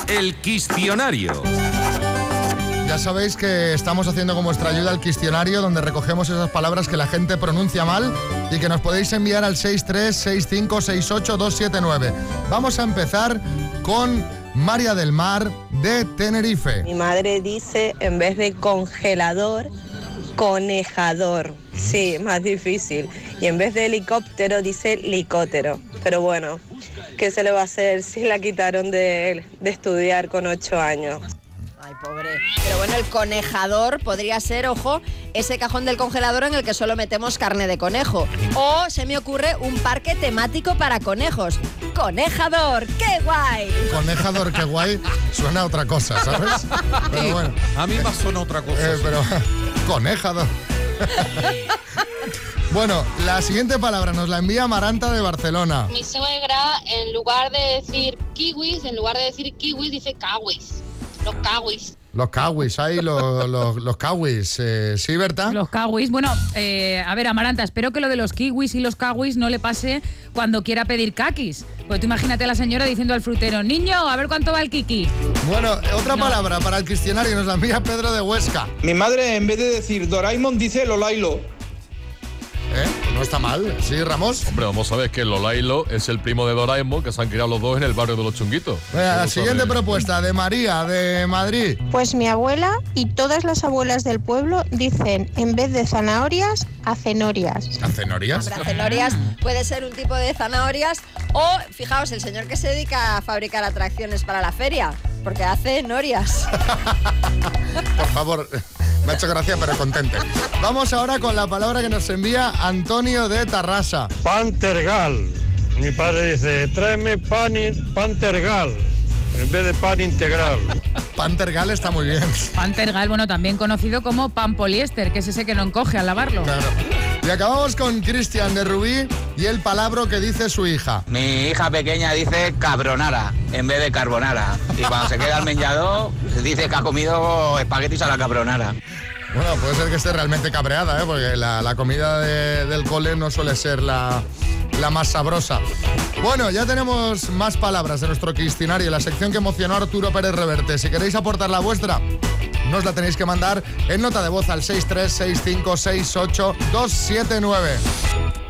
El Quistionario. Ya sabéis que estamos haciendo con vuestra ayuda el Quistionario, donde recogemos esas palabras que la gente pronuncia mal y que nos podéis enviar al 636568279. Vamos a empezar con María del Mar, de Tenerife. Mi madre dice, en vez de congelador, conejador. Sí, más difícil. Y en vez de helicóptero, dice licóptero. Pero bueno, ¿qué se le va a hacer si la quitaron de estudiar con 8 años? Ay, pobre. Pero bueno, el conejador podría ser, ojo, ese cajón del congelador en el que solo metemos carne de conejo. O se me ocurre un parque temático para conejos. ¡Conejador! ¡Qué guay! Conejador, qué guay. Suena a otra cosa, ¿sabes? Pero bueno. A mí me suena otra cosa. Pero conejador. Bueno, la siguiente palabra nos la envía Maranta de Barcelona. Mi suegra, en lugar de decir kiwis, dice kawis. Los kawis. Los kawis, ahí los kawis. ¿Sí, Berta? Los kawis. Bueno, a ver, Amaranta, espero que lo de los kiwis y los kawis no le pase cuando quiera pedir kakis. Pues tú imagínate a la señora diciendo al frutero, niño, a ver cuánto va el kiki. Bueno, otra palabra para el Quistionario nos la envía Pedro de Huesca. Mi madre, en vez de decir Doraemon, dice Lolailo. No está mal, ¿sí, Ramos? Hombre, vamos a ver que Lolailo es el primo de Doraemon, que se han criado los dos en el barrio de los Chunguitos. La siguiente propuesta de María, de Madrid. Pues mi abuela y todas las abuelas del pueblo dicen, en vez de zanahorias, acenorias. ¿Acenorias? Acenorias puede ser un tipo de zanahorias o, fijaos, el señor que se dedica a fabricar atracciones para la feria, porque hace norias. Por favor, me ha hecho gracia, pero contente. Vamos ahora con la palabra que nos envía Antonio de Tarrasa. Pantergal. Mi padre dice, tráeme pan tergal, en vez de pan integral. Pan tergal está muy bien. Pan tergal, bueno, también conocido como pan poliéster, que es ese que no encoge al lavarlo. Claro. Y acabamos con Cristian de Rubí y el palabra que dice su hija. Mi hija pequeña dice cabronara en vez de carbonara. Y cuando se queda al menjador, dice que ha comido espaguetis a la cabronara. Bueno, puede ser que esté realmente cabreada, porque la comida del cole no suele ser la más sabrosa. Bueno, ya tenemos más palabras de nuestro Quistionario, la sección que emocionó a Arturo Pérez Reverte. Si queréis aportar la vuestra, nos la tenéis que mandar en nota de voz al 636568279.